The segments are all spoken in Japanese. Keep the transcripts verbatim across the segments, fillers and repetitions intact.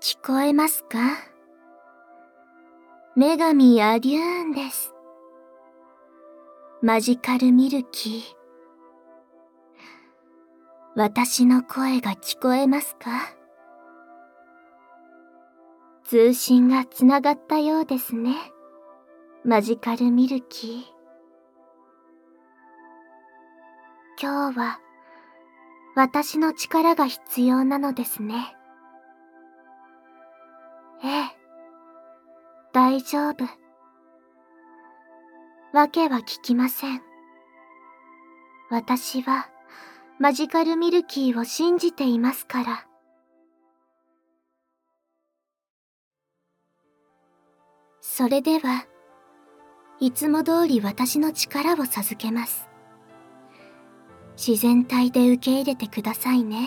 聞こえますか？女神アリューンです。マジカルミルキー。私の声が聞こえますか？通信がつながったようですね。マジカルミルキー。今日は私の力が必要なのですね。ええ、大丈夫。わけは聞きません。私はマジカルミルキーを信じていますから。それでは、いつも通り私の力を授けます。自然体で受け入れてくださいね。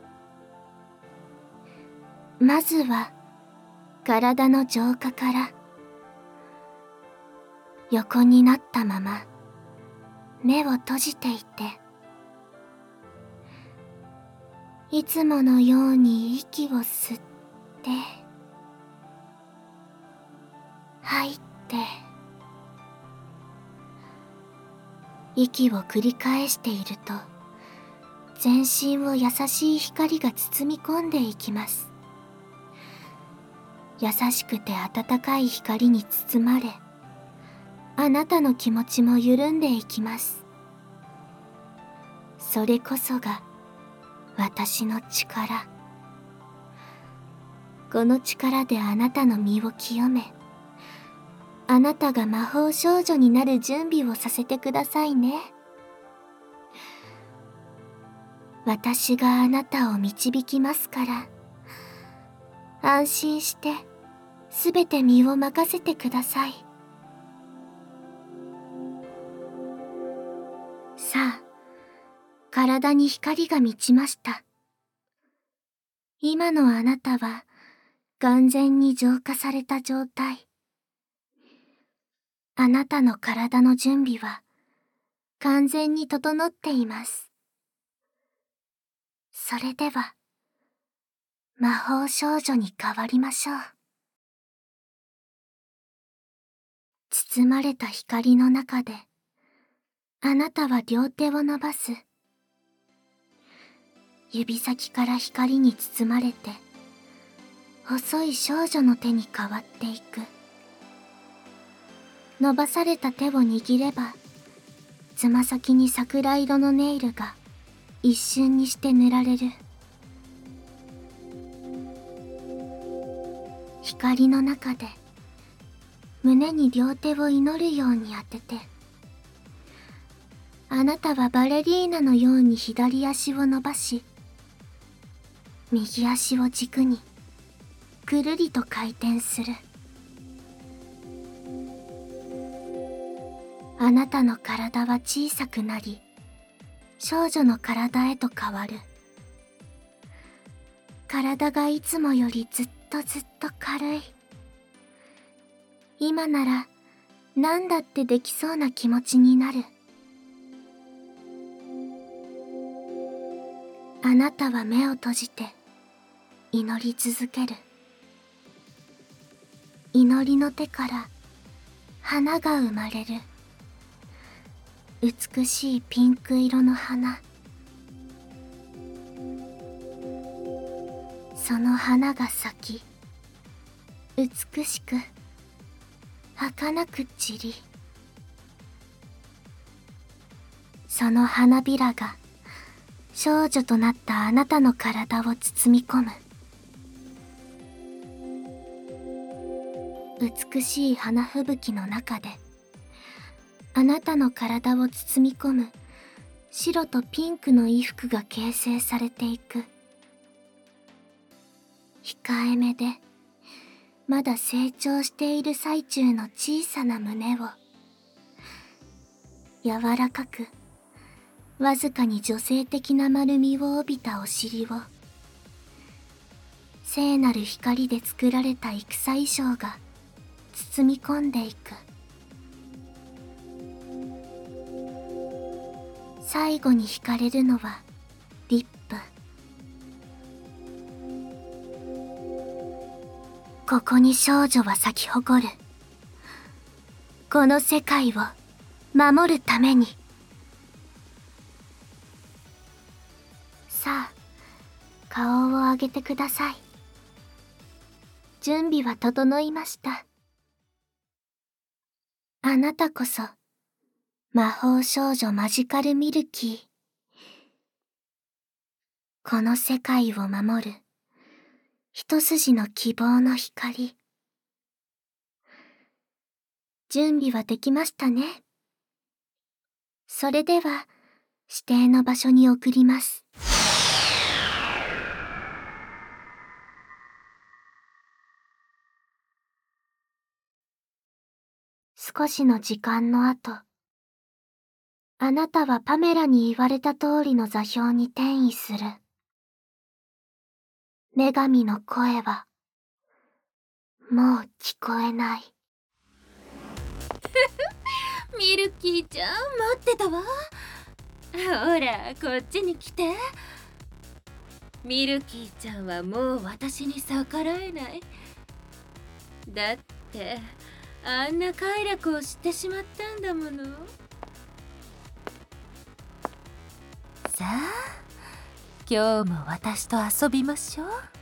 まずは、体の浄化から、横になったまま、目を閉じていて、いつものように息を吸って、吐いて、息を繰り返していると、全身を優しい光が包み込んでいきます。優しくて温かい光に包まれ、あなたの気持ちも緩んでいきます。それこそが私の力。この力であなたの身を清め、あなたが魔法少女になる準備をさせてくださいね。私があなたを導きますから、安心してすべて身を任せてください。さあ、体に光が満ちました。今のあなたは完全に浄化された状態。あなたの体の準備は完全に整っています。それでは、魔法少女に変わりましょう。包まれた光の中で、あなたは両手を伸ばす。指先から光に包まれて、細い少女の手に変わっていく。伸ばされた手を握れば、つま先に桜色のネイルが一瞬にして塗られる。光の中で、胸に両手を祈るように当てて、あなたはバレリーナのように左足を伸ばし、右足を軸に、くるりと回転する。あなたの体は小さくなり、少女の体へと変わる。体がいつもよりずっとずっと軽い。今なら何だってできそうな気持ちになる。あなたは目を閉じて祈り続ける。祈りの手から花が生まれる。美しいピンク色の花。その花が咲き、美しく儚く散り、その花びらが少女となったあなたの体を包み込む。美しい花吹雪の中で、あなたの体を包み込む白とピンクの衣服が形成されていく。控えめで、まだ成長している最中の小さな胸を、柔らかく、わずかに女性的な丸みを帯びたお尻を、聖なる光で作られた戦衣装が包み込んでいく。最後に惹かれるのはリップ。 ここに少女は咲き誇る。この世界を守るために。さあ、顔を上げてください。準備は整いました。あなたこそ、魔法少女マジカルミルキー。この世界を守る、一筋の希望の光。準備はできましたね。それでは、指定の場所に送ります。少しの時間の後、あなたはパメラに言われた通りの座標に転移する。女神の声は、もう聞こえない。 ミルキーちゃん、待ってたわ。ほら、こっちに来て。ミルキーちゃんはもう私に逆らえない。だって、あんな快楽を知ってしまったんだもの。さあ、今日も私と遊びましょう。